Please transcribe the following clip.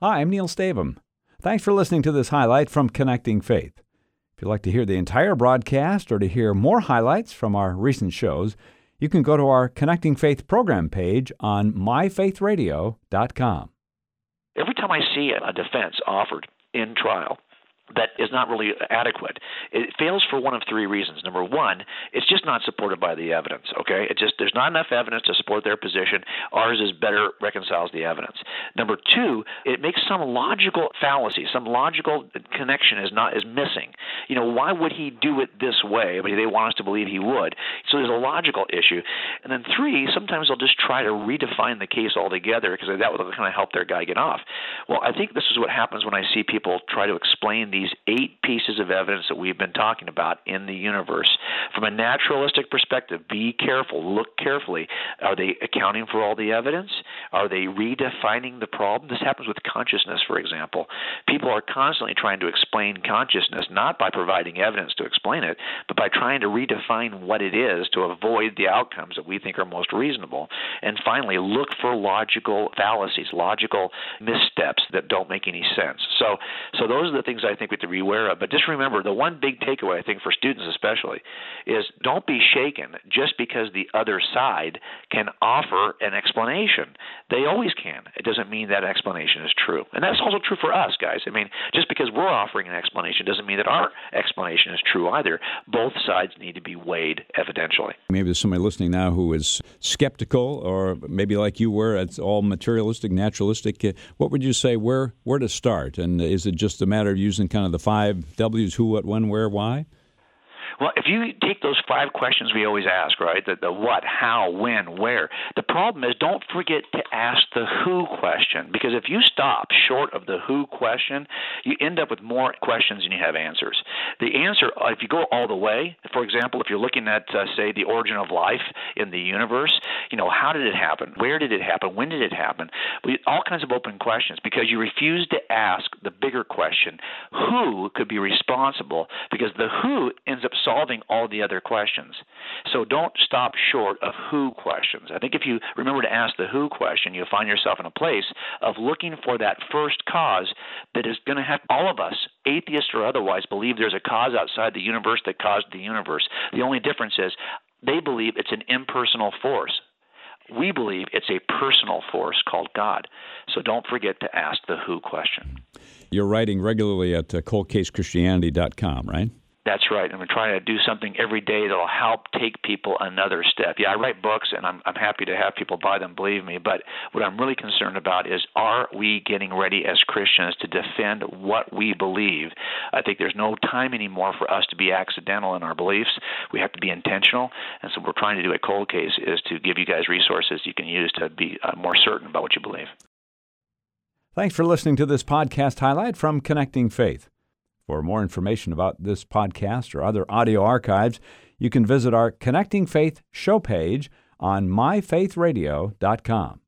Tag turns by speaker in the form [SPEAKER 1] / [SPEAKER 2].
[SPEAKER 1] Hi, I'm Neil Stavum. Thanks for listening to this highlight from Connecting Faith. If you'd like to hear the entire broadcast or to hear more highlights from our recent shows, you can go to our Connecting Faith program page on myfaithradio.com.
[SPEAKER 2] Every time I see a defense offered in trial that is not really adequate, it fails for one of three reasons. Number one, it's just not supported by the evidence, okay? There's not enough evidence to support their position. Ours is better reconciles the evidence. Number two, it makes some logical fallacy, some logical connection is missing. You know, why would he do it this way? But they want us to believe he would. So there's a logical issue. And then three, sometimes they'll just try to redefine the case altogether because that will kind of help their guy get off. Well, I think this is what happens when I see people try to explain these 8 pieces of evidence that we've been talking about in the universe. From a naturalistic perspective, be careful, look carefully. Are they accounting for all the evidence? Are they redefining the problem? This happens with consciousness, for example. People are constantly trying to explain consciousness, not by providing evidence to explain it, but by trying to redefine what it is to avoid the outcomes that we think are most reasonable. And finally, look for logical fallacies, logical missteps that don't make any sense. So those are the things I think we have to be aware of. But just remember, the one big takeaway, I think, for students especially, is don't be shaken just because the other side can offer an explanation. They always can. It doesn't mean that explanation is true. And that's also true for us, guys. I mean, just because we're offering an explanation doesn't mean that our explanation is true either. Both sides need to be weighed evidentially.
[SPEAKER 1] Maybe there's somebody listening now who is skeptical, or maybe like you were, it's all materialistic, naturalistic. What would you say, where to start? And is it just a matter of using kind of the 5 W's, who, what, when, where, why?
[SPEAKER 2] Well, if you take those 5 questions we always ask, right, the what, how, when, where, the problem is don't forget to ask the who question, because if you stop short of the who question, you end up with more questions than you have answers. The answer, if you go all the way, for example, if you're looking at, say, the origin of life in the universe, you know, how did it happen? Where did it happen? When did it happen? All kinds of open questions, because you refuse to ask the bigger question, who could be responsible, because the who ends up solving all the other questions. So don't stop short of who questions. I think if you remember to ask the who question, you'll find yourself in a place of looking for that first cause that is going to have all of us, atheists or otherwise, believe there's a cause outside the universe that caused the universe. The only difference is they believe it's an impersonal force. We believe it's a personal force called God. So don't forget to ask the who question.
[SPEAKER 1] You're writing regularly at coldcasechristianity.com, right?
[SPEAKER 2] That's right. And we're trying to do something every day that will help take people another step. Yeah, I write books, and I'm happy to have people buy them, believe me. But what I'm really concerned about is, are we getting ready as Christians to defend what we believe? I think there's no time anymore for us to be accidental in our beliefs. We have to be intentional. And so what we're trying to do at Cold Case is to give you guys resources you can use to be more certain about what you believe.
[SPEAKER 1] Thanks for listening to this podcast highlight from Connecting Faith. For more information about this podcast or other audio archives, you can visit our Connecting Faith show page on myfaithradio.com.